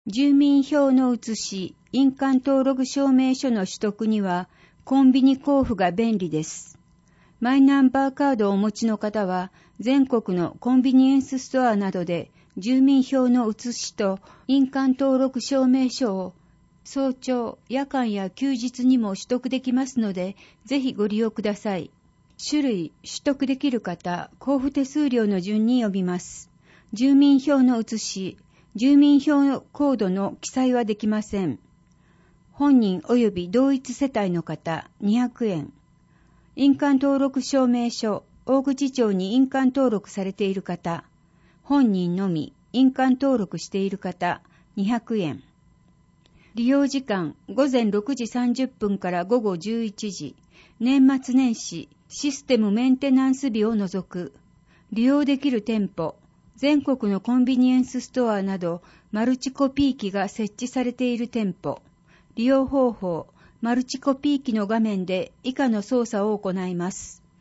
住民票の写し、印鑑登録証明書の取得には、コンビニ交付が便利です。マイナンバーカードをお持ちの方は、全国のコンビニエンスストアなどで、住民票の写しと印鑑登録証明書を早朝、夜間や休日にも取得できますので、ぜひご利用ください。種類、取得できる方、交付手数料の順に呼びます。住民票の写し、住民票コードの記載はできません。本人及び同一世帯の方、200円。印鑑登録証明書、大口町に印鑑登録されている方、本人のみ印鑑登録している方、200円。利用時間、午前6時30分から午後11時、年末年始、システムメンテナンス日を除く。利用できる店舗、全国のコンビニエンスストアなど、マルチコピー機が設置されている店舗。利用方法、マルチコピー機の画面で以下の操作を行います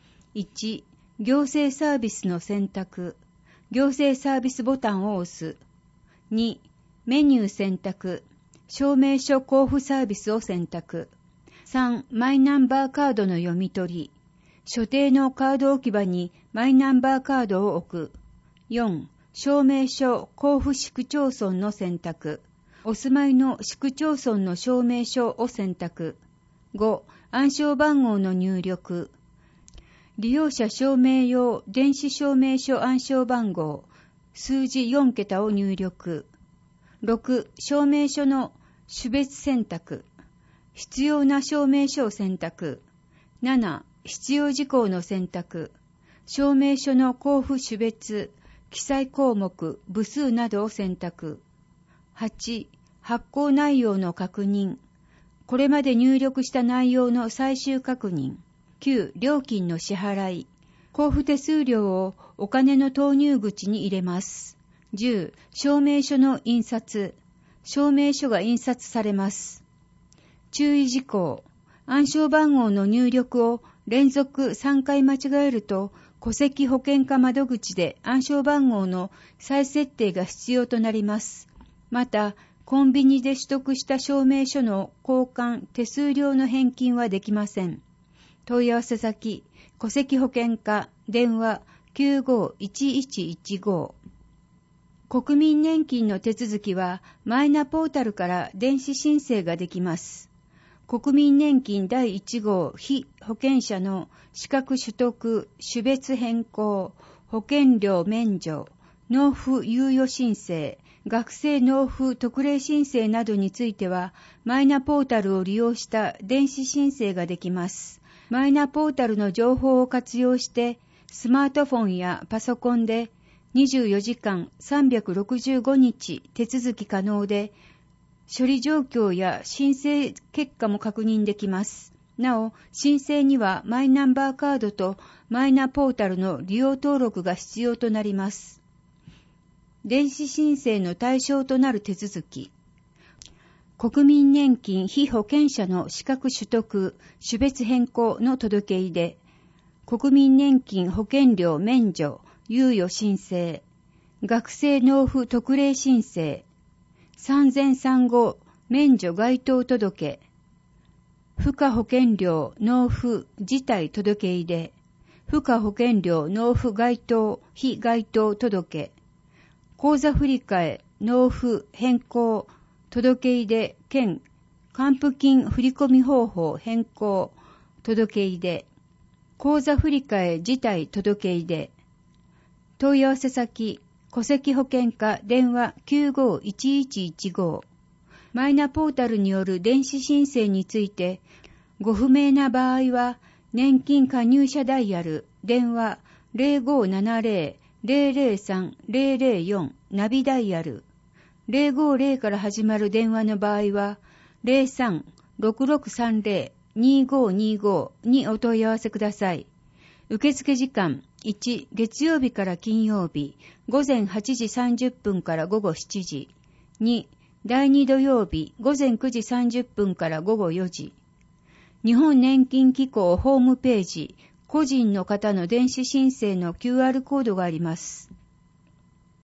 。1、行政サービスの選択。行政サービスボタンを押す。2、メニュー選択。証明書交付サービスを選択。3、マイナンバーカードの読み取り。所定のカード置き場にマイナンバーカードを置く。4、証明書交付市区町村の選択。お住まいの市区町村の証明書を選択。5、暗証番号の入力。利用者証明用電子証明書暗証番号、数字4桁を入力。6、証明書の種別選択。必要な証明書を選択。7、必要事項の選択。証明書の交付種別、記載項目、部数などを選択。8、発行内容の確認。これまで入力した内容の最終確認。9、料金の支払い。交付手数料をお金の投入口に入れます。10、証明書の印刷。証明書が印刷されます。注意事項。暗証番号の入力を連続3回間違えると、戸籍保険課窓口で暗証番号の再設定が必要となります。また、コンビニで取得した証明書の交換、手数料の返金はできません。問い合わせ先、戸籍保険課、電話 95-1115。国民年金の手続きは、マイナポータルから電子申請ができます。国民年金第1号被保険者の資格取得、種別変更、保険料免除、納付猶予申請、学生納付特例申請などについては、マイナポータルを利用した電子申請ができます。マイナポータルの情報を活用して、スマートフォンやパソコンで24時間365日手続き可能で、処理状況や申請結果も確認できます。なお、申請にはマイナンバーカードとマイナポータルの利用登録が必要となります。電子申請の対象となる手続き。国民年金被保険者の資格取得、種別変更の届け出で、国民年金保険料免除、猶予申請、学生納付特例申請、産前産後免除該当届、付加保険料納付自体届出、付加保険料納付該当非該当届、口座振替納付変更届出兼還付金振込方法変更届出、口座振替自体届出。問い合わせ先、戸籍保険課電話 95-1115。マイナポータルによる電子申請について、ご不明な場合は、年金加入者ダイヤル電話 0570-003-004 ナビダイヤル050から始まる電話の場合は、03-6630-2525 にお問い合わせください。受付時間、1、月曜日から金曜日、午前8時30分から午後7時。2、第2土曜日、午前9時30分から午後4時。日本年金機構ホームページ、個人の方の電子申請の QR コードがあります。